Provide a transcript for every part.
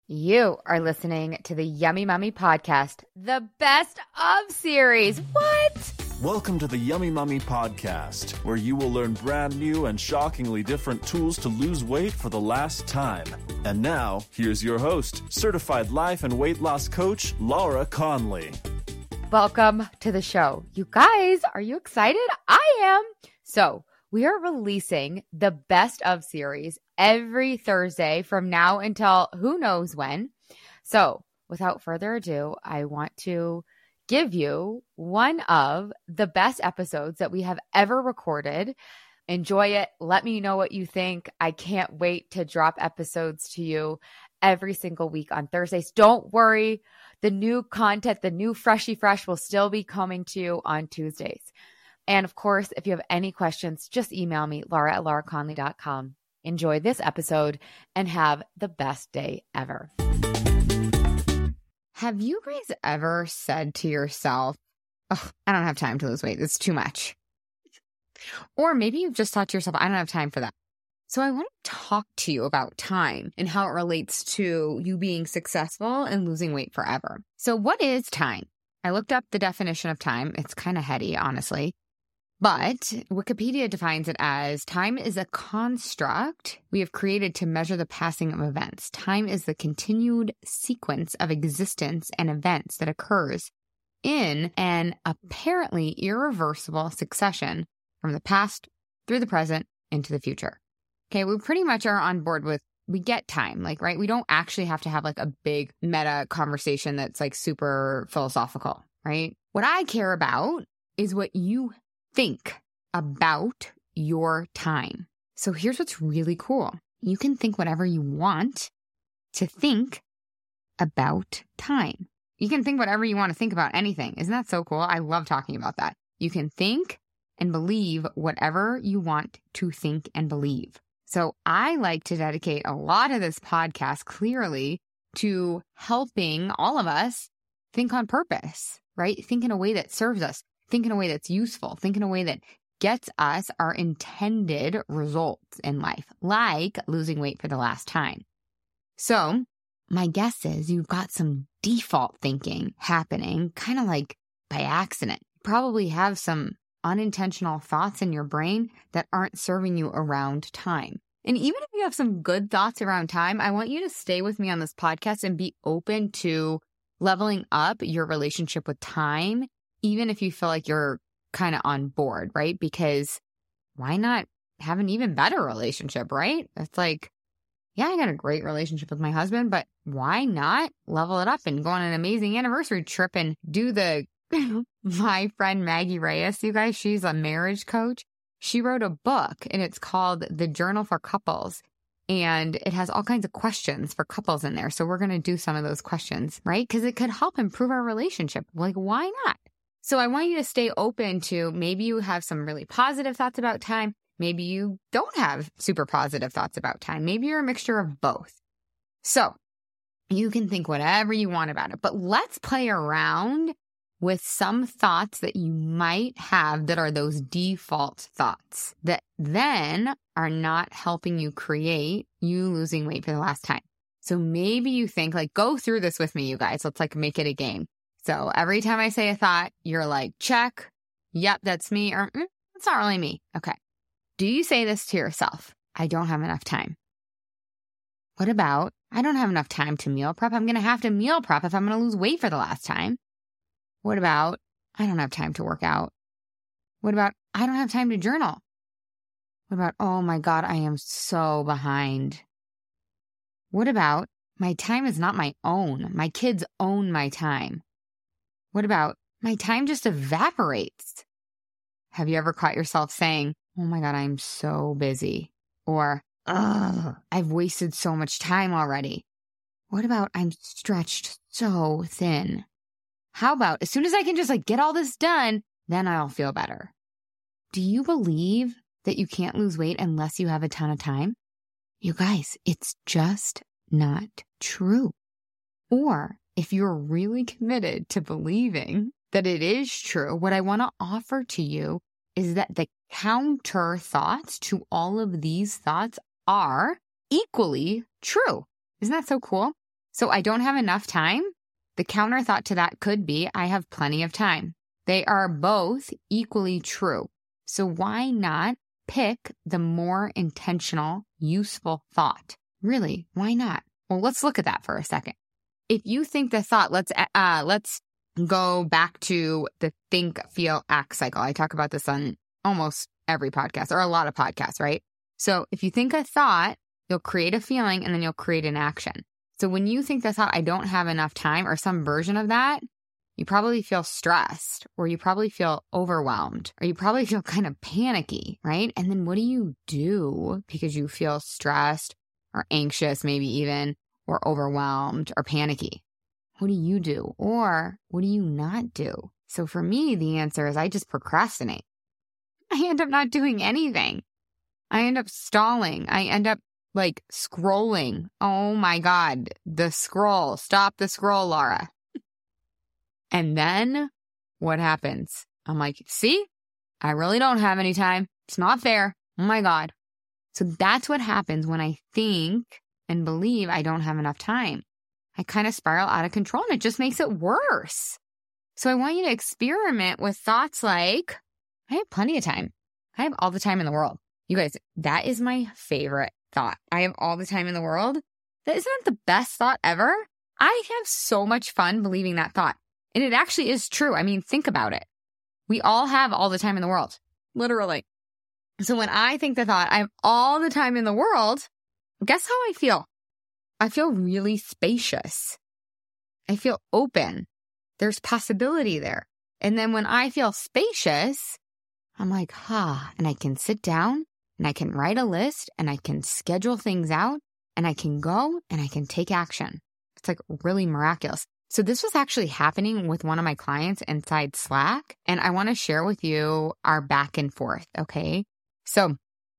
You are listening to the Yummy Mummy Podcast, the best of series. What? Welcome to the Yummy Mummy Podcast, where you will learn brand new and shockingly different tools to lose weight for the last time. And now, here's your host, certified life and weight loss coach, Laura Conley. Welcome to the show. You guys, are you excited? I am. So, we are releasing the best of series every Thursday from now until who knows when. So without further ado, I want to give you one of the best episodes that we have ever recorded. Enjoy it. Let me know what you think. I can't wait to drop episodes to you every single week on Thursdays. Don't worry. The new content, the new Freshy Fresh will still be coming to you on Tuesdays. And of course, if you have any questions, just email me, laura@lauraconley.com. Enjoy this episode and have the best day ever. Have you guys ever said to yourself, oh, I don't have time to lose weight. It's too much. Or maybe you've just thought to yourself, I don't have time for that. So I want to talk to you about time and how it relates to you being successful and losing weight forever. So what is time? I looked up the definition of time. It's kind of heady, honestly. But Wikipedia defines it as time is a construct we have created to measure the passing of events. Time is the continued sequence of existence and events that occurs in an apparently irreversible succession from the past through the present into the future. Okay, we pretty much are on board with, we get time, right? We don't actually have to have a big meta conversation that's super philosophical, right? What I care about is what you think about your time. So here's what's really cool. You can think whatever you want to think about time. You can think whatever you want to think about anything. Isn't that so cool? I love talking about that. You can think and believe whatever you want to think and believe. So I like to dedicate a lot of this podcast clearly to helping all of us think on purpose, right? Think in a way that serves us. Think in a way that's useful. Think in a way that gets us our intended results in life, like losing weight for the last time. So my guess is you've got some default thinking happening kind of by accident. You probably have some unintentional thoughts in your brain that aren't serving you around time. And even if you have some good thoughts around time, I want you to stay with me on this podcast and be open to leveling up your relationship with time, even if you feel like you're kind of on board, right? Because why not have an even better relationship, right? It's yeah, I got a great relationship with my husband, but why not level it up and go on an amazing anniversary trip and do my friend Maggie Reyes, you guys, she's a marriage coach. She wrote a book and it's called The Journal for Couples. And it has all kinds of questions for couples in there. So we're going to do some of those questions, right? Because it could help improve our relationship. Why not? So I want you to stay open to, maybe you have some really positive thoughts about time. Maybe you don't have super positive thoughts about time. Maybe you're a mixture of both. So you can think whatever you want about it, but let's play around with some thoughts that you might have that are those default thoughts that then are not helping you create you losing weight for the last time. So maybe you think, go through this with me, you guys. Let's make it a game. So every time I say a thought, you're check. Yep, that's me. Or that's not really me. Okay. Do you say this to yourself? I don't have enough time. What about, I don't have enough time to meal prep. I'm going to have to meal prep if I'm going to lose weight for the last time. What about, I don't have time to work out? What about, I don't have time to journal? What about, oh my God, I am so behind? What about, my time is not my own. My kids own my time. What about, my time just evaporates? Have you ever caught yourself saying, oh my God, I'm so busy? Or, I've wasted so much time already. What about, I'm stretched so thin? How about, as soon as I can just get all this done, then I'll feel better? Do you believe that you can't lose weight unless you have a ton of time? You guys, it's just not true. Or if you're really committed to believing that it is true, what I want to offer to you is that the counter thoughts to all of these thoughts are equally true. Isn't that so cool? So I don't have enough time. The counter thought to that could be, I have plenty of time. They are both equally true. So why not pick the more intentional, useful thought? Really, why not? Well, let's look at that for a second. If you think the thought, let's go back to the think, feel, act cycle. I talk about this on almost every podcast or a lot of podcasts, right? So if you think a thought, you'll create a feeling and then you'll create an action. So when you think the thought, I don't have enough time or some version of that, you probably feel stressed or you probably feel overwhelmed or you probably feel kind of panicky, right? And then what do you do because you feel stressed or anxious, maybe even, or overwhelmed or panicky? What do you do? Or what do you not do? So for me, the answer is I just procrastinate. I end up not doing anything. I end up stalling. I end up like scrolling. Oh my God, the scroll. Stop the scroll, Laura. And then what happens? I'm like, see, I really don't have any time. It's not fair. Oh my God. So that's what happens when I think and believe I don't have enough time. I kind of spiral out of control and it just makes it worse. So I want you to experiment with thoughts like, I have plenty of time. I have all the time in the world. You guys, that is my favorite thought. I have all the time in the world. That isn't that the best thought ever? I have so much fun believing that thought. And it actually is true. I mean, think about it. We all have all the time in the world, literally. So when I think the thought, I have all the time in the world, guess how I feel? I feel really spacious. I feel open. There's possibility there. And then when I feel spacious, I'm like, and I can sit down and I can write a list and I can schedule things out and I can go and I can take action. It's like really miraculous. So this was actually happening with one of my clients inside Slack. And I want to share with you our back and forth. Okay. So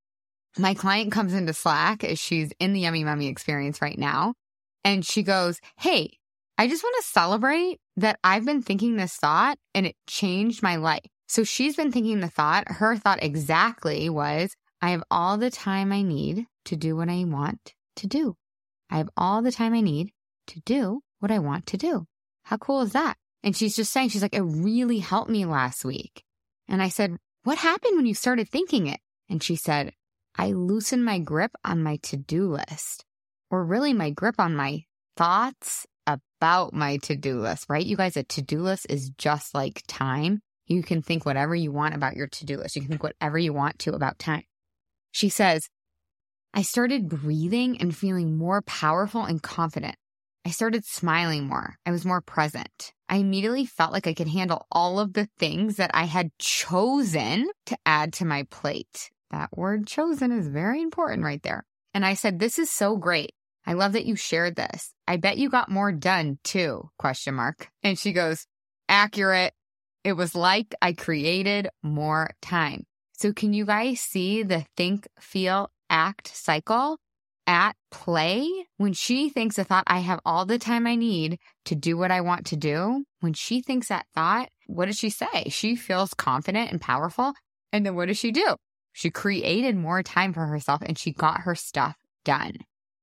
my client comes into Slack as she's in the Yummy Mummy experience right now. And she goes, hey, I just want to celebrate that I've been thinking this thought and it changed my life. So she's been thinking the thought. Her thought exactly was, I have all the time I need to do what I want to do. I have all the time I need to do what I want to do. How cool is that? And she's just saying, she's like, it really helped me last week. And I said, what happened when you started thinking it? And she said, I loosened my grip on my to-do list, or really my grip on my thoughts about my to-do list, right? You guys, a to-do list is just like time. You can think whatever you want about your to-do list. You can think whatever you want to about time. She says, I started breathing and feeling more powerful and confident. I started smiling more. I was more present. I immediately felt like I could handle all of the things that I had chosen to add to my plate. That word chosen is very important right there. And I said, this is so great. I love that you shared this. I bet you got more done too, ? And she goes, accurate. It was like I created more time. So can you guys see the think, feel, act cycle at play? When she thinks a thought, I have all the time I need to do what I want to do. When she thinks that thought, what does she say? She feels confident and powerful. And then what does she do? She created more time for herself and she got her stuff done.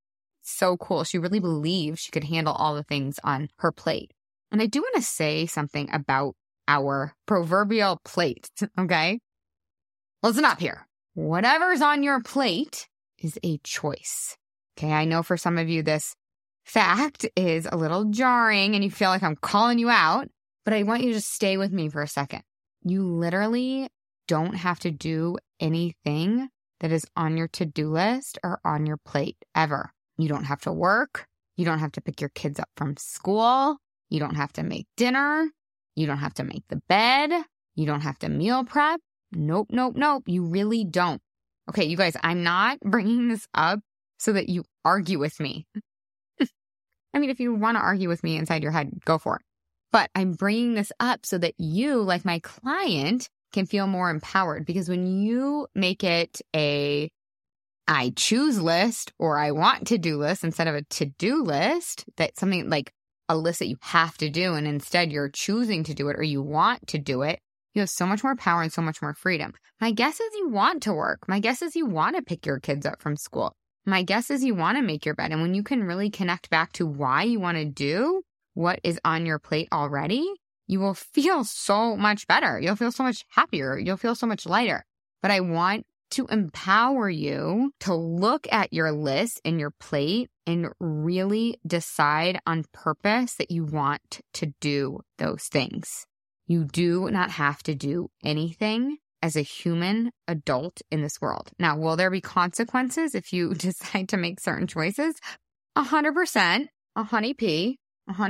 So cool. She really believed she could handle all the things on her plate. And I do want to say something about our proverbial plate, okay? Listen up here. Whatever's on your plate is a choice. Okay, I know for some of you this fact is a little jarring and you feel like I'm calling you out, but I want you to just stay with me for a second. You literally don't have to do anything that is on your to-do list or on your plate ever. You don't have to work. You don't have to pick your kids up from school. You don't have to make dinner. You don't have to make the bed. You don't have to meal prep. Nope. You really don't. Okay, you guys, I'm not bringing this up so that you argue with me. I mean, if you want to argue with me inside your head, go for it. But I'm bringing this up so that you, like my client, can feel more empowered. Because when you make it a I choose list or I want to do list instead of a to-do list, that's something like a list that you have to do, and instead you're choosing to do it or you want to do it, you have so much more power and so much more freedom. My guess is you want to work. My guess is you want to pick your kids up from school. my guess is you want to make your bed. And when you can really connect back to why you want to do what is on your plate already, you will feel so much better. You'll feel so much happier. You'll feel so much lighter. But I want to empower you to look at your list and your plate and really decide on purpose that you want to do those things. You do not have to do anything as a human adult in this world. Now, will there be consequences if you decide to make certain choices? 100%. A honeybee.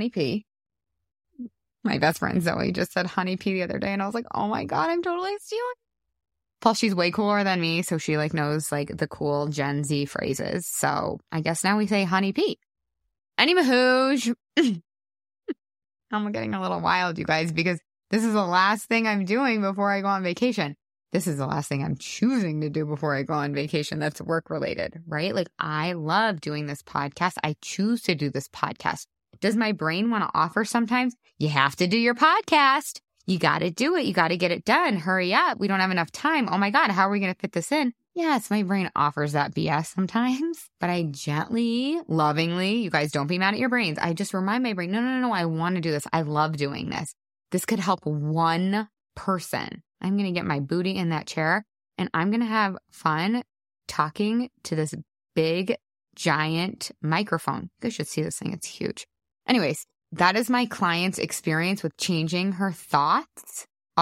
My best friend Zoe just said honeybee the other day, and I was like, oh my God, I'm totally stealing. Plus, she's way cooler than me, so she knows the cool Gen Z phrases. So I guess now we say honeybee. Anywho, I'm getting a little wild, you guys, because this is the last thing I'm doing before I go on vacation. This is the last thing I'm choosing to do before I go on vacation that's work related, right? I love doing this podcast. I choose to do this podcast. Does my brain want to offer sometimes? You have to do your podcast. You got to do it. You got to get it done. Hurry up. We don't have enough time. Oh my God, how are we going to fit this in? Yes, my brain offers that BS sometimes, but I gently, lovingly, you guys don't be mad at your brains. I just remind my brain, no, I want to do this. I love doing this. This could help one person. I'm going to get my booty in that chair and I'm going to have fun talking to this big, giant microphone. You guys should see this thing. It's huge. Anyways, that is my client's experience with changing her thoughts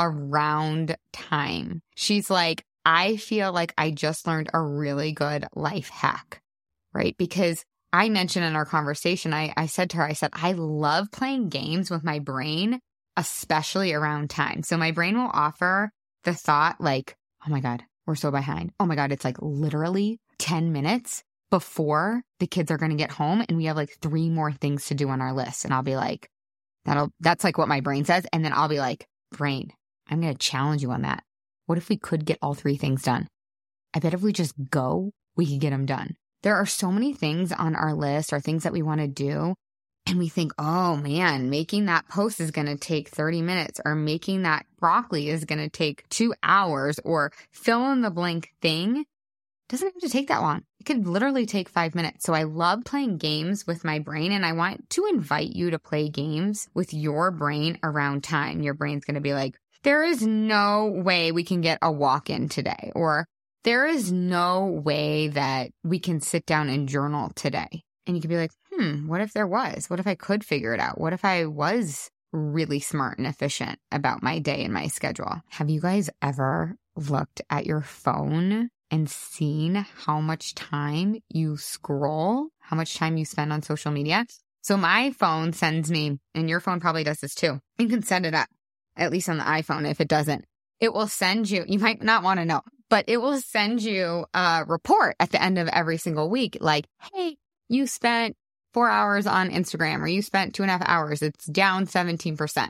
around time. She's like, I feel like I just learned a really good life hack, right? Because I mentioned in our conversation, I said to her, I love playing games with my brain, especially around time. So my brain will offer the thought oh my God, we're so behind. Oh my God, it's literally 10 minutes before the kids are going to get home and we have 3 more things to do on our list. And I'll be like, that's what my brain says. And then I'll be like, brain, I'm going to challenge you on that. What if we could get all 3 things done? I bet if we just go, we could get them done. There are so many things on our list or things that we want to do. And we think, oh man, making that post is going to take 30 minutes or making that broccoli is going to take 2 hours or fill in the blank thing. Doesn't have to take that long. It could literally take 5 minutes. So I love playing games with my brain and I want to invite you to play games with your brain around time. Your brain's going to be like, there is no way we can get a walk in today, or there is no way that we can sit down and journal today. And you could be like, what if there was? What if I could figure it out? What if I was really smart and efficient about my day and my schedule? Have you guys ever looked at your phone and seen how much time you scroll, how much time you spend on social media? So my phone sends me, and your phone probably does this too. You can set it up, at least on the iPhone. If it doesn't, it will send you, you might not want to know, but it will send you a report at the end of every single week. Hey, you spent 4 hours on Instagram, or you spent 2.5 hours. It's down 17%.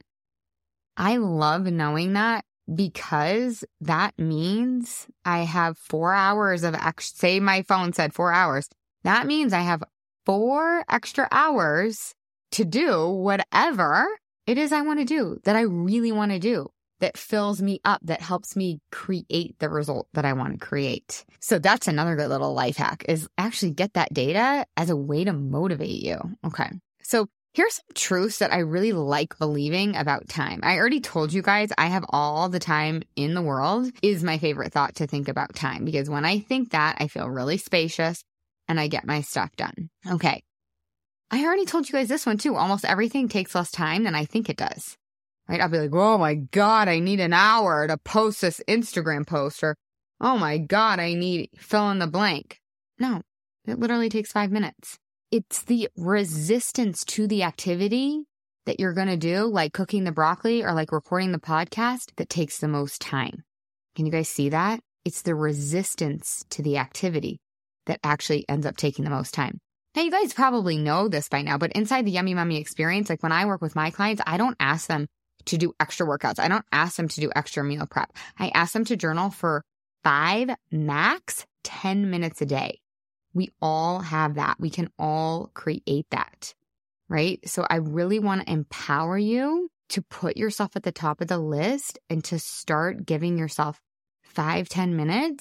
I love knowing that, because that means I have 4 hours of say my phone said 4 hours. That means I have 4 extra hours to do whatever it is I want to do, that I really want to do, that fills me up, that helps me create the result that I want to create. So that's another good little life hack, is actually get that data as a way to motivate you. Okay. So here's some truths that I really like believing about time. I already told you guys I have all the time in the world is my favorite thought to think about time, because when I think that, I feel really spacious and I get my stuff done. Okay. I already told you guys this one too. Almost everything takes less time than I think it does. Right? I'll be like, oh my God, I need an hour to post this Instagram post, or oh my God, I need fill in the blank. No, it literally takes 5 minutes. It's the resistance to the activity that you're going to do, like cooking the broccoli or like recording the podcast, that takes the most time. Can you guys see that? It's the resistance to the activity that actually ends up taking the most time. Now, you guys probably know this by now, but inside the Yummy Mommy experience, when I work with my clients, I don't ask them to do extra workouts. I don't ask them to do extra meal prep. I ask them to journal for 5, max 10 minutes a day. We all have that. We can all create that, right? So I really want to empower you to put yourself at the top of the list and to start giving yourself 5-10 minutes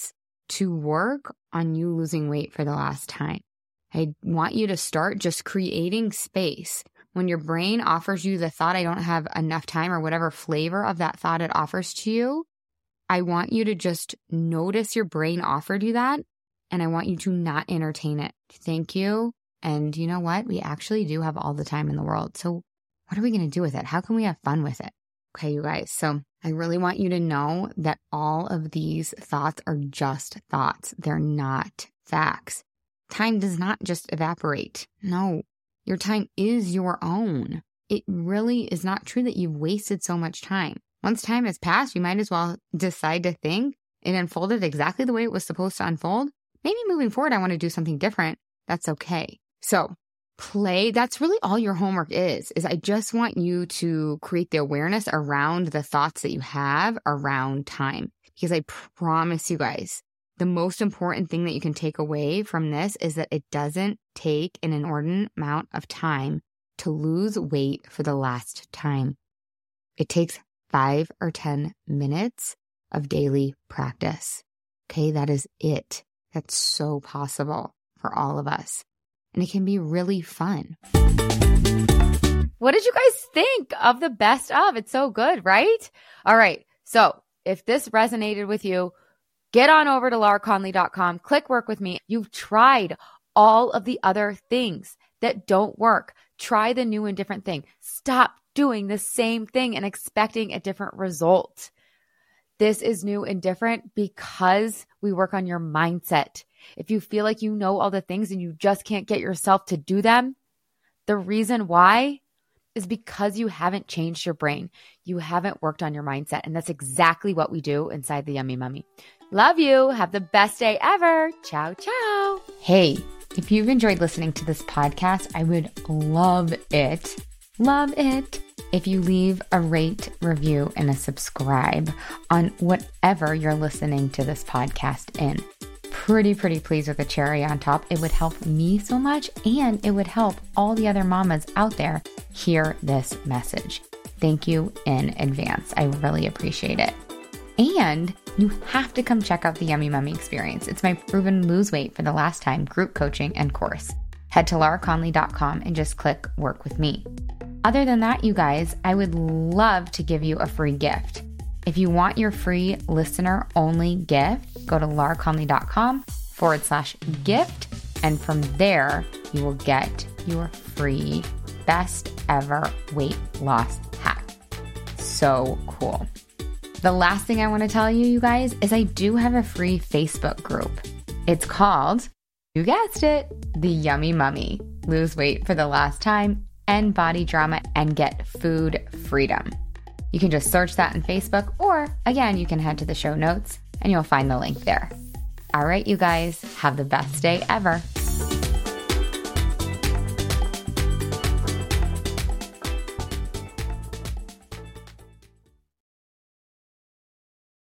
to work on you losing weight for the last time. I want you to start just creating space. When your brain offers you the thought, I don't have enough time, or whatever flavor of that thought it offers to you, I want you to just notice your brain offered you that, and I want you to not entertain it. Thank you. And you know what? We actually do have all the time in the world. So what are we going to do with it? How can we have fun with it? Okay, you guys. So I really want you to know that all of these thoughts are just thoughts. They're not facts. Time does not just evaporate. No, your time is your own. It really is not true that you've wasted so much time. Once time has passed, you might as well decide to think it unfolded exactly the way it was supposed to unfold. Maybe moving forward, I want to do something different. That's okay. So play, that's really all your homework is I just want you to create the awareness around the thoughts that you have around time. Because I promise you guys, the most important thing that you can take away from this is that it doesn't take an inordinate amount of time to lose weight for the last time. It takes 5 or 10 minutes of daily practice. Okay, that is it. That's so possible for all of us. And it can be really fun. What did you guys think of the best of? It's so good, right? All right. So if this resonated with you, get on over to lauraconley.com, click work with me. You've tried all of the other things that don't work. Try the new and different thing. Stop doing the same thing and expecting a different result. This is new and different because we work on your mindset. If you feel like you know all the things and you just can't get yourself to do them, the reason why is because you haven't changed your brain. You haven't worked on your mindset. And that's exactly what we do inside the Yummy Mummy. Love you. Have the best day ever. Ciao, ciao. Hey, if you've enjoyed listening to this podcast, I would love it if you leave a rate, review, and a subscribe on whatever you're listening to this podcast in. Pretty pleased with a cherry on top. It would help me so much, and it would help all the other mamas out there hear this message. Thank you in advance. I really appreciate it. And you have to come check out the Yummy Mummy experience. It's my proven lose weight for the last time group coaching and course. Head to lauraconley.com and just click work with me. Other than that, you guys, I would love to give you a free gift. If you want your free listener only gift, go to lauraconley.com/gift. And from there, you will get your free best ever weight loss hack. So cool. The last thing I want to tell you, you guys, is I do have a free Facebook group. It's called, you guessed it, the Yummy Mummy. Lose weight for the last time, end body drama, and get food freedom. You can just search that in Facebook, or again, you can head to the show notes and you'll find the link there. All right, you guys, have the best day ever.